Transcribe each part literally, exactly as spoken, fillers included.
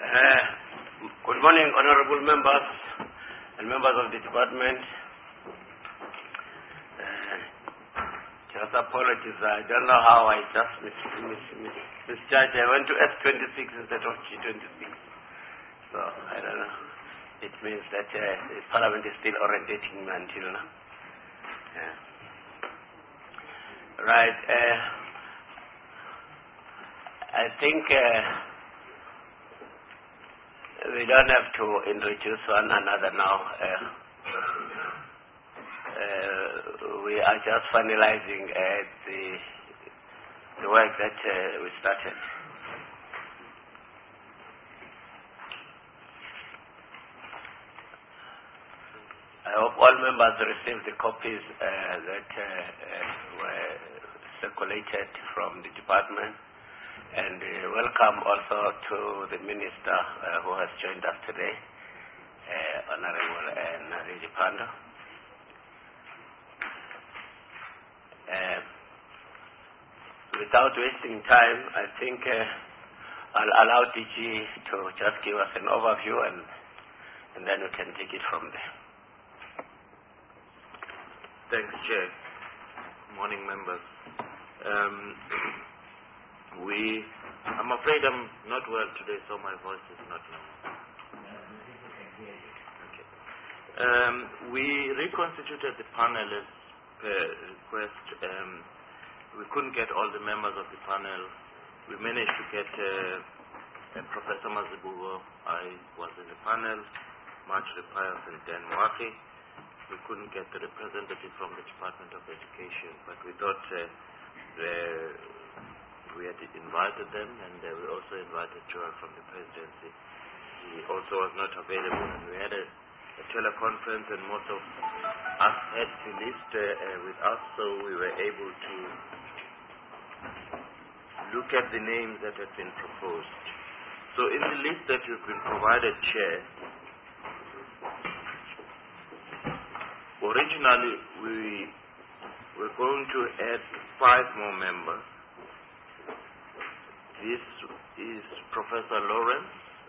Uh, good morning, honorable members and members of the department. Uh, just apologies, I don't know how I just mis mis mis misjudged. I went to S twenty-six instead of G twenty-six. So, I don't know. It means that uh, the Parliament is still orientating me until now. Yeah. Right. Uh, I think uh, we don't have to introduce one another now. Uh, uh, we are just finalizing uh, the, the work that uh, we started. I hope all members received the copies uh, that uh, uh, were circulated from the department. And uh, welcome also to the Minister uh, who has joined us today, uh, Honorable uh, Nariji Pando. Uh, without wasting time, I think uh, I'll allow D G to just give us an overview and, and then we can take it from there. Thanks, Chair. Morning, members. Um, we, I'm afraid I'm not well today, so my voice is not normal. Okay. Um, we reconstituted the panel as per request. Um, we couldn't get all the members of the panel. We managed to get uh, uh, Professor Mazibuko. I was in the panel, Marjorie Pius and Dan Mwaki. We couldn't get the representative from the Department of Education, but we thought uh, uh, we had invited them, and uh, we also invited Joel from the presidency. He also was not available, and we had a, a teleconference, and most of us had to list uh, uh, with us, so we were able to look at the names that had been proposed. So in the list that you've been provided, Chair, originally, we were going to add five more members. This is Professor Lawrence,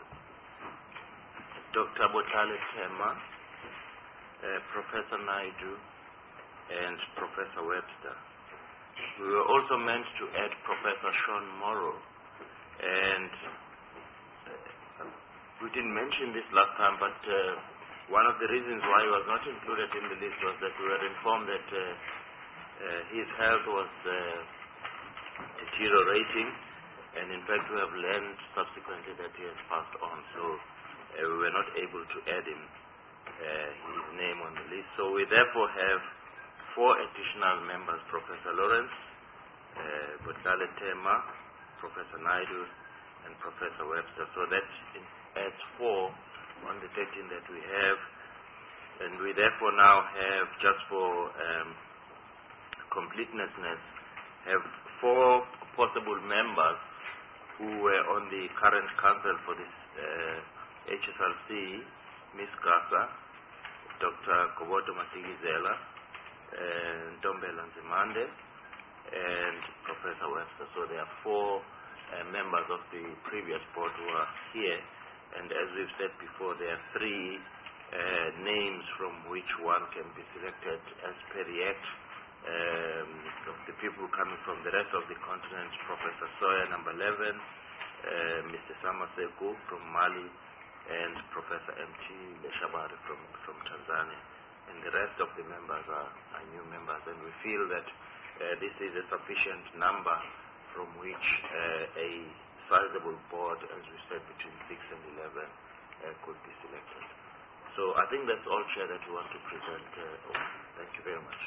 Doctor Botlale Tema, uh, Professor Naidu, and Professor Webster. We were also meant to add Professor Sean Morrow, and uh, we didn't mention this last time, but uh, one of the reasons why he was not included in the list was that we were informed that uh, uh, his health was uh, deteriorating, and in fact we have learned subsequently that he has passed on, so uh, we were not able to add him, uh, his name on the list. So we therefore have four additional members: Professor Lawrence, uh, Botlale Tema, Professor Naidu, and Professor Webster. So that adds four on the thirteen that we have, and we therefore now have, just for um, completeness, have four possible members who were on the current council for this uh, H S L C: Miz Gasa, Doctor Koboto Matigizela, and Ntombela Nzimande, and Professor Webster. So there are four uh, members of the previous board who are here. And as we've said before, there are three uh, names from which one can be selected as per the Act. Um, of the people coming from the rest of the continent: Professor Soya, number eleven, uh, Mister Samaseku from Mali, and Professor M T Leshabari from, from Tanzania. And the rest of the members are, are new members. And we feel that uh, this is a sufficient number from which uh, a sizable board, as we said, between six and eleven uh, could be selected. So I think that's all, Chair, that we want to present. Uh, thank you very much.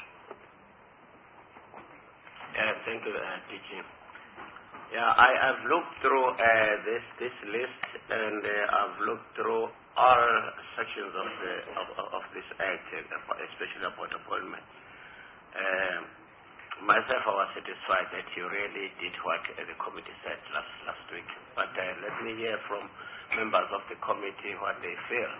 Uh, thank you, uh, D G. Yeah, I have looked through uh, this this list, and uh, I've looked through all sections of the of, of this act, especially about appointment. Uh, Myself, I was satisfied that you really did what uh, the committee said last last week. But uh, let me hear from members of the committee what they feel.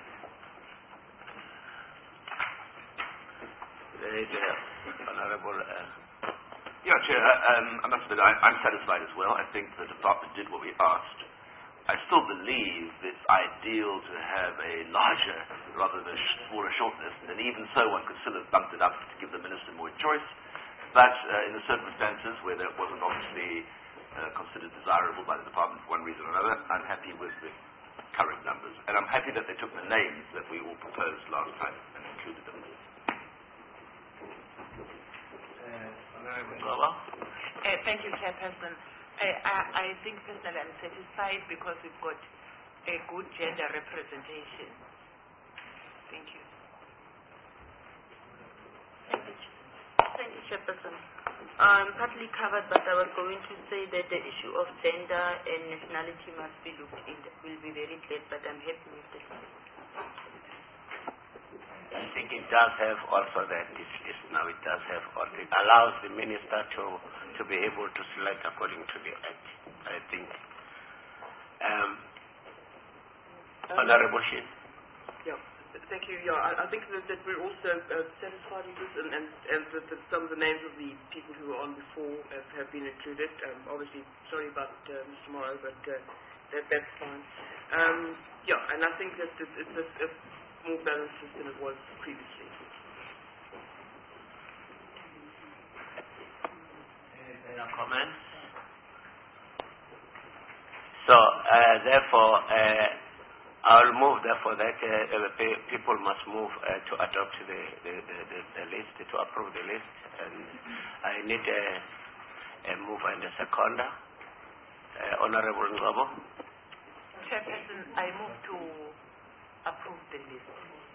There is uh, Honorable. Uh, yeah, Chair. Um, I must admit, I, I'm satisfied as well. I think the department did what we asked. I still believe it's ideal to have a larger rather than a smaller shortlist, and even so one could still have bumped it up to give the Minister more choice. But uh, in the circumstances where that wasn't obviously uh, considered desirable by the department for one reason or another, I'm happy with the current numbers. And I'm happy that they took the names that we all proposed last time and included them. Uh, thank you, Chairperson. I, I, I think personally I'm satisfied because we've got a good gender representation. Thank you. Thank you, Thank you, Chairperson. I'm partly covered, but I was going to say that the issue of gender and nationality must be looked into. Will be very clear, but I'm happy with this. I think it does have also that this list now. It does have all. It allows the minister to to be able to select according to the act. I think. Um, um, Honorable Shin. Yeah, thank you. Yeah, I, I think that, that we're also uh, satisfied with this, and and, and that, that some of the names of the people who were on before have, have been included. Um, obviously, sorry about uh, Mister Morrow, but uh, that that's fine. Um, yeah, and I think that it's, it's a, a more balanced than it was previously. Any other comments? So, uh, therefore, uh, I'll move, therefore, that uh, people must move uh, to adopt the, the, the, the, the list, to approve the list. And I need a, a move and a seconder. Uh, Honorable Ngobo. Chairperson, I move to approve the list.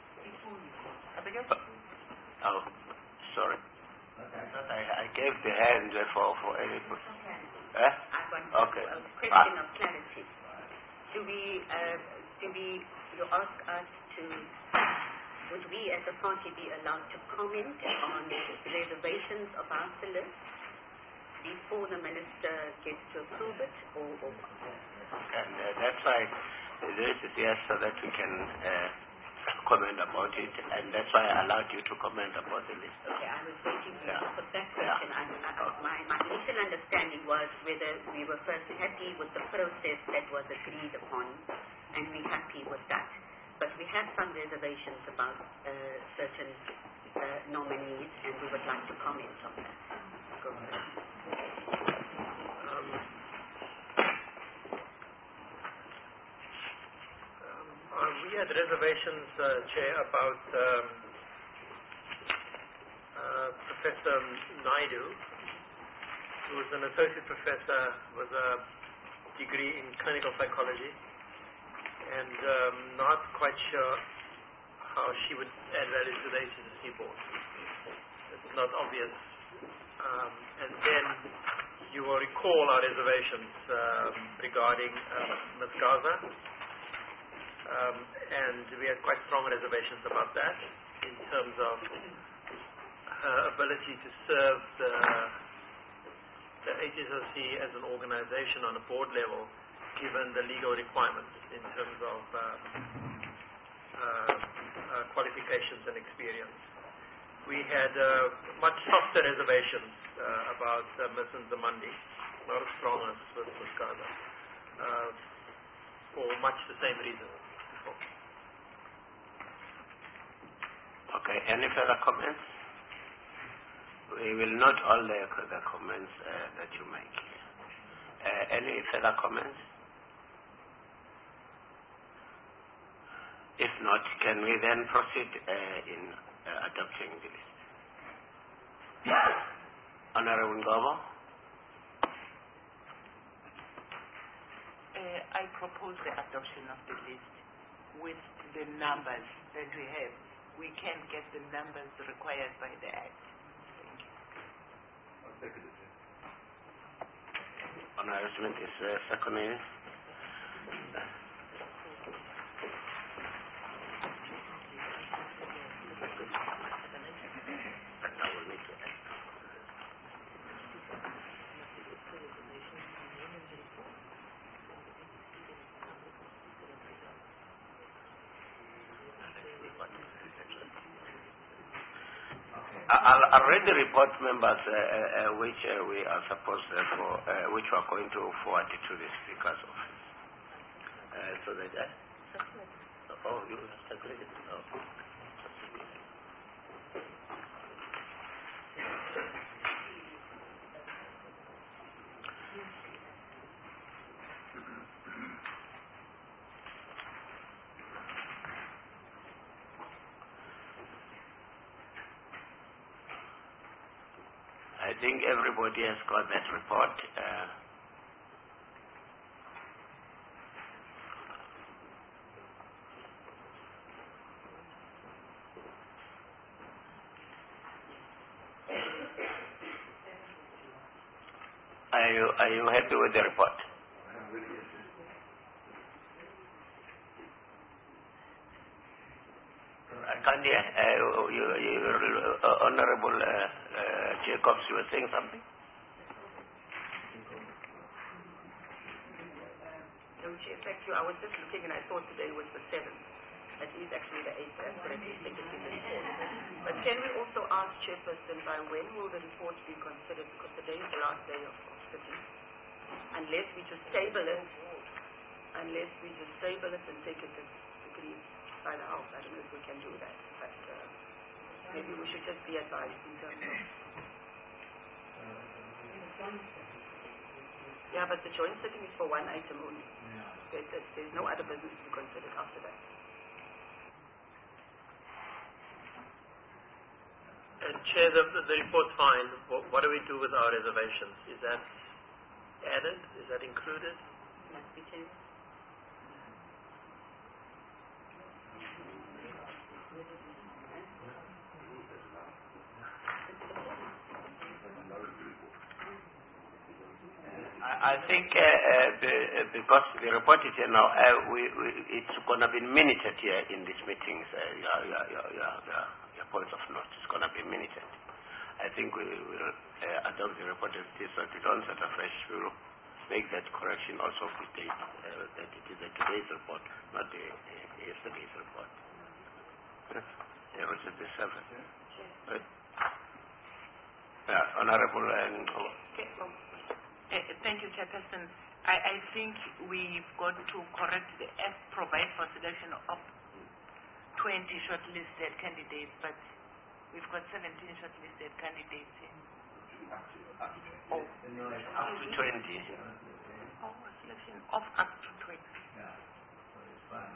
Oh, sorry. I, I gave the hand for, for anybody. Eh? Okay. A question ah. of clarity. Do we, uh, do we, you ask us to, would we as a party be allowed to comment on reservations about the list before the minister gets to approve it, or? or And uh, that's why this is yes, so that we can uh, comment about it, and that's why I allowed you to comment about the list. Okay, I was waiting for yeah. you to put that question. Yeah. I, I, my, my initial understanding was whether we were first happy with the process that was agreed upon, and we're happy with that. But we have some reservations about uh, certain uh, nominees, and we would like to comment on that. Go ahead. Um, um, we had reservations, uh, Chair, about um, uh, Professor Naidu, who was an associate professor with a degree in clinical psychology, and um, not quite sure how she would add value to the H S S C board. It's not obvious. Um, and then you will recall our reservations um, regarding uh, Miz Gaza, um, and we had quite strong reservations about that in terms of her ability to serve the, the H S S C as an organization on a board level, given the legal requirements in terms of uh, uh, uh, qualifications and experience. We had uh, much softer reservations uh, about uh, Miz Nzimande, not as strong as with Miz Gaza, uh, for much the same reason. Okay, any further comments? We will note all the, the comments uh, that you make. Uh, any further comments? If not, can we then proceed uh, in uh, adopting the list? Honorable Ngobo? Uh, I propose the adoption of the list with the numbers that we have. We can get the numbers required by the Act. Thank you. I'll take it. Honorable Smith is uh, seconding. I'll, I'll read the report, members, uh, uh, which uh, we are supposed to, for, uh, which we are going to forward to the Speaker's office. so that I... Oh, you circulated. Oh. I think everybody has got that report. Uh, are you are you happy with the report? I can't hear. Uh, you, you, uh, Honorable uh, uh, Jacobs, you were saying something? No, Chair, thank you. I was just looking and I thought today was the seventh. It is actually the eighth, as correctly stated in the report. But can we also ask, Chairperson, by when will the report be considered? Because today is the last day of, of sitting. Unless we just table it, unless we just table it and take it as agreed by the House. I don't know if we can do that. But uh, maybe we should just be advised in terms of... Yeah, but the joint sitting is for one item only. There, there, there's no other business to be considered after that. And Chair, the, the report's fine. What, what do we do with our reservations? Is that added? Is that included? Must be changed. I think uh, uh, the, uh, because the report is here now, uh, we, we, it's going to be minuted here in these meetings. Uh, your, your, your, your, your, your points of note is going to be minuted. I think we will uh, adopt the report as it is, so we don't set afresh. We will make that correction also of the date, uh, that it is a today's report, not the uh, yesterday's report. Yes. Yeah, which is the seventh. Right? Yeah, Honorable. Um, oh. Okay. Oh. Uh, thank you, Chairperson. I, I think we've got to correct the F provide for selection of twenty shortlisted candidates, but we've got seventeen shortlisted candidates here. Oh, up to twenty. Oh, selection of up to twenty. Yeah, so it's fine.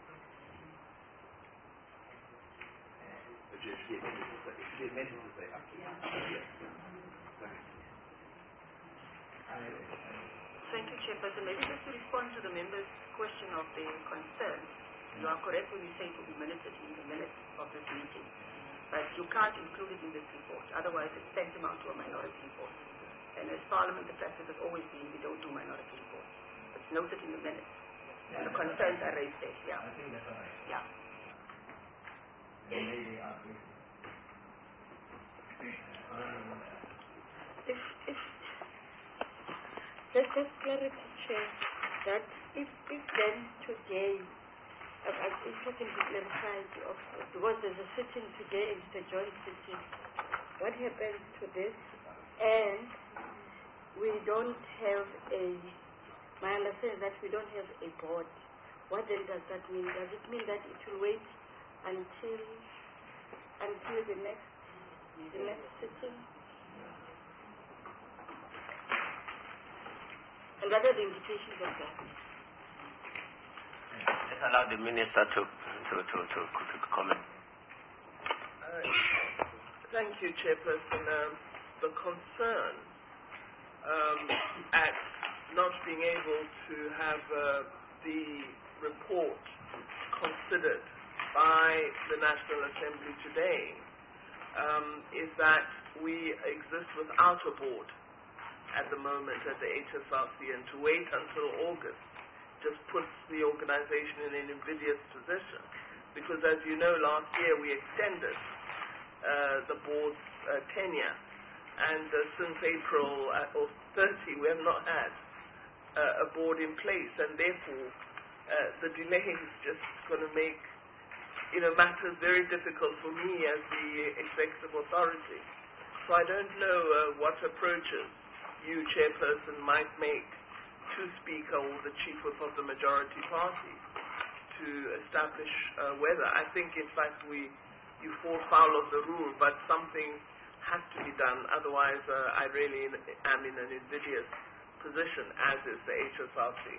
But you should get meant to say up to twenty. Thank you, Chairperson. Maybe just to respond to the member's question of the concern. You are correct when you say it will be minuted in the minutes of this meeting. But you can't include it in this report. Otherwise, it's tantamount to a minority report. And as Parliament, the practice has always been we don't do minority reports. It's noted in the minutes. And the concerns are raised there. Yeah. I think that's all right. Yeah. Maybe I'll be. If, if, let's just clarify, Chair, that if, if then today, uh, uh, if I can be clarified, of, because there's a sitting today, it's a joint sitting, what happens to this? And we don't have a, my understanding is that we don't have a board. What then does that mean? Does it mean that it will wait until, until the next, the next sitting? And what are the implications of that? Let's allow the Minister to, to, to, to, to comment. Uh, thank you, Chairperson. Um, the concern um, at not being able to have uh, the report considered by the National Assembly today um, is that we exist without a board at the moment at the H S R C, and to wait until August just puts the organization in an invidious position, because as you know, last year we extended uh, the board's uh, tenure, and uh, since April uh, or thirty we have not had uh, a board in place, and therefore uh, the delay is just going to make you know matters very difficult for me as the executive authority. So I don't know uh, what approaches you, Chairperson, might make to Speaker or the Chief Whip of the majority party to establish uh, whether. I think, in fact, we you fall foul of the rule, but something has to be done. Otherwise, uh, I really am in an invidious position, as is the H S R C.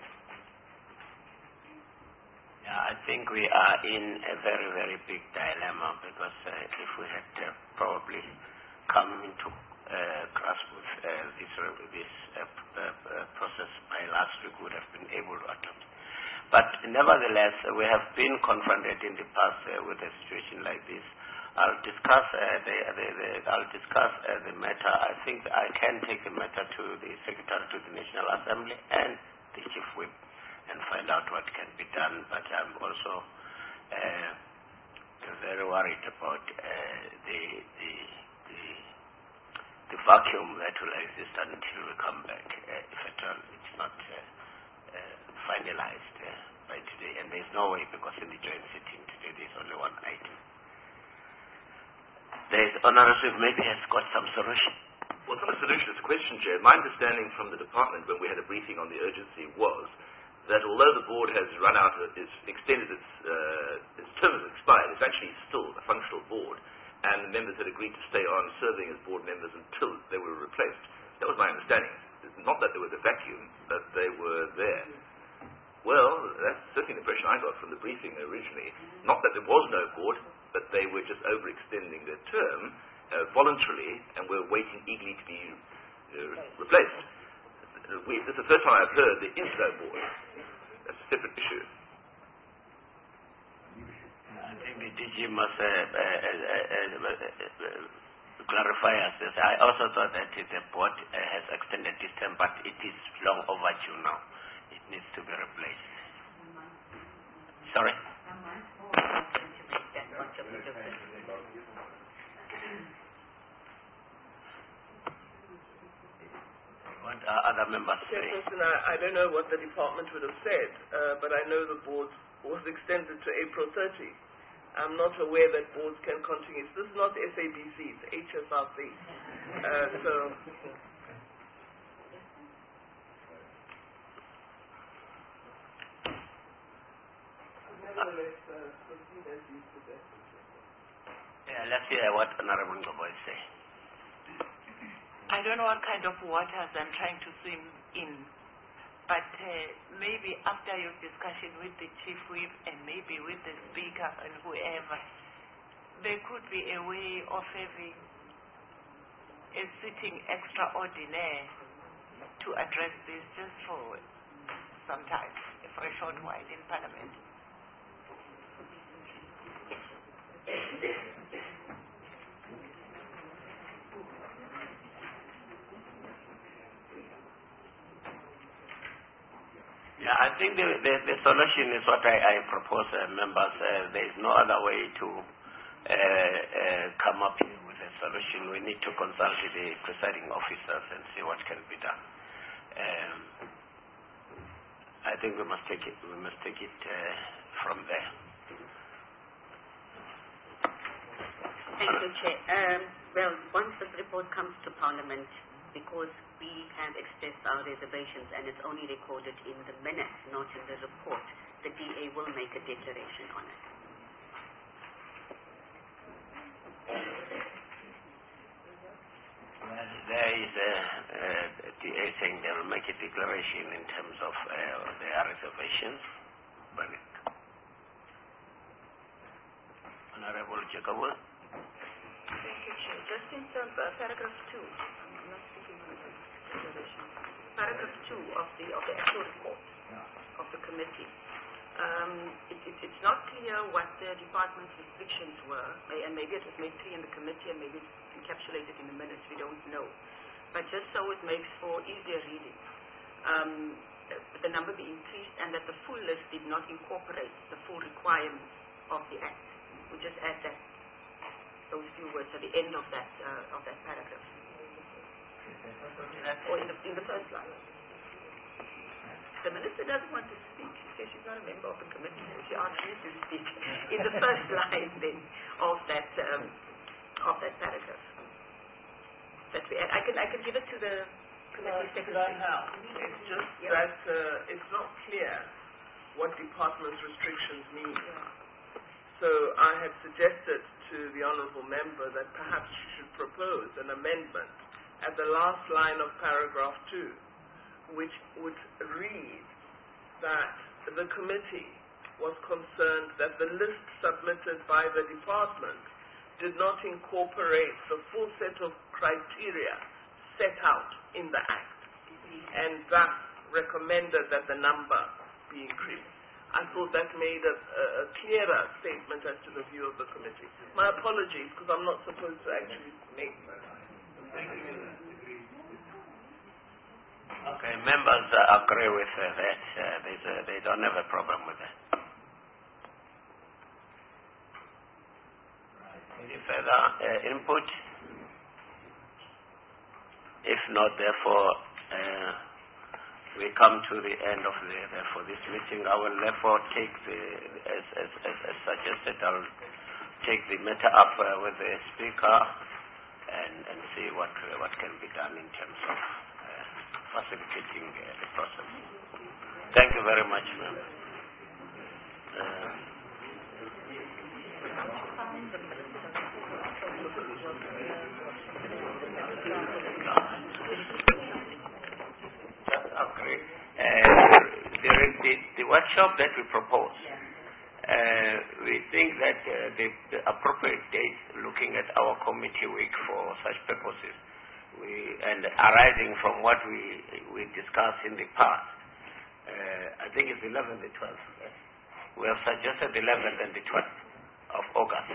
Yeah, I think we are in a very, very big dilemma because uh, if we had uh, probably come into uh, grasp with uh, this, uh, this uh, uh, process by last week, we would have been able to adopt. But nevertheless, uh, we have been confronted in the past uh, with a situation like this. I'll discuss uh, the, the, the I'll discuss uh, the matter. I think I can take the matter to the Secretary to the National Assembly and the Chief Whip and find out what can be done. But I'm also uh, very worried about uh, the, the the the vacuum that will exist until we come back, uh, if at all it's not uh, uh, finalized uh, by today. And there's no way, because in the joint sitting today there's only one item. There's Honorable maybe has got some solution. Well, it's not a solution, it's a question, Chair. My understanding from the department when we had a briefing on the urgency was that although the board has run out, it's extended its, uh, its term has expired, it's actually still a functional board, and the members had agreed to stay on serving as board members until they were replaced. That was my understanding. Not that there was a vacuum, but they were there. Well, that's certainly the impression I got from the briefing originally. Not that there was no board, but they were just overextending their term uh, voluntarily and were waiting eagerly to be uh, replaced. We, this is the first time I've heard there is no board. That's a separate issue. I think the D G must uh, uh, uh, uh, uh, clarify us this. I also thought that the board uh, has extended this term, but it is long overdue now. It needs to be replaced. Sorry? What are other members say? Chairperson, I, I don't know what the department would have said, uh, but I know the board was extended to April thirtieth. I'm not aware that boards can continue. This is not S A B C, it's H S R C. Uh, so... Nevertheless, uh, proceed as you suggested. Yeah, let's hear what Honorable Ngobo is saying. I don't know what kind of waters I'm trying to swim in, but uh, maybe after your discussion with the Chief Whip and maybe with the Speaker and whoever, there could be a way of having a sitting extraordinaire to address this just for some time, for a short while in Parliament. Yeah, I think the, the, the solution is what I, I propose, uh, members. Uh, there is no other way to uh, uh, come up with a solution. We need to consult the presiding officers and see what can be done. Um, I think we must take it. We must take it uh, from there. Thank you, Chair. Um, well, once this report comes to Parliament, because we have expressed our reservations and it's only recorded in the minutes, not in the report, the D A will make a declaration on it. Well, there is a, a D A saying they will make a declaration in terms of uh, their reservations. Honorable Jacobo. Thank you, Chair. Just in terms of paragraph two, I'm not speaking on the declaration. Paragraph two of the of the actual report of the committee. Um, it, it, it's not clear what the department's restrictions were, may, and maybe it was made clear in the committee and maybe it's encapsulated in the minutes, we don't know. But just so it makes for easier reading, um, the number be increased and that the full list did not incorporate the full requirements of the Act. We just add that, those few words at the end of that, uh, of that paragraph. Or in the, in the first line. The minister doesn't want to speak. She says she's not a member of the committee. She asked me to speak in the first line then of that um, of that paragraph. That we add. I can I can give it to the Could I help? It's just that uh, it's not clear what department's restrictions mean. So I had suggested to the honourable member that perhaps she should propose an amendment at the last line of paragraph two, which would read that the committee was concerned that the list submitted by the department did not incorporate the full set of criteria set out in the Act, and thus recommended that the number be increased. I thought that made a, a clearer statement as to the view of the committee. My apologies, because I'm not supposed to actually make that. Okay, members uh, agree with uh, that. Uh, there's a, they don't have a problem with that. Any further uh, input? If not, therefore, uh, we come to the end of the, therefore, this meeting. I will therefore take the, as, as, as, as suggested, I will take the matter up uh, with the Speaker and, and see what, uh, what can be done in terms of uh, facilitating uh, the process. Thank you very much, ma'am. Uh, Okay. Uh, the, the, the workshop that we propose, uh, we think that uh, the, the appropriate date, looking at our committee week for such purposes, we, and arising from what we we discussed in the past, uh, I think it's the eleventh and the twelfth. Yes? We have suggested the eleventh and the twelfth of August.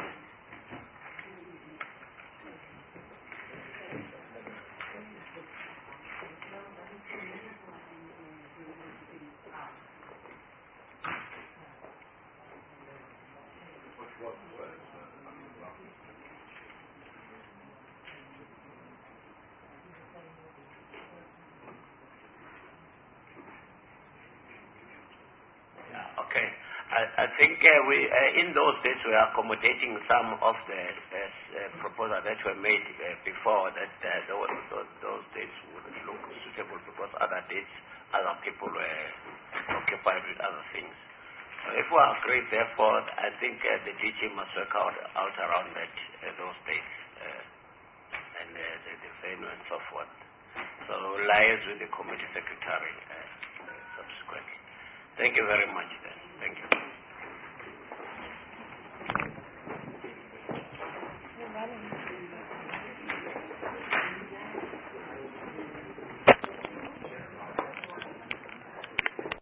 Okay. I, I think uh, we, uh, in those days, we are accommodating some of the uh, uh, proposals that were made uh, before that uh, those, those, those dates wouldn't look suitable because other dates, other people were occupied with other things. So if we agree, therefore, I think uh, the D G must work out, out around that, uh, those dates uh, and uh, the, the venue and so forth. So liaise with the committee secretary uh, subsequently. Thank you very much then. Thank you.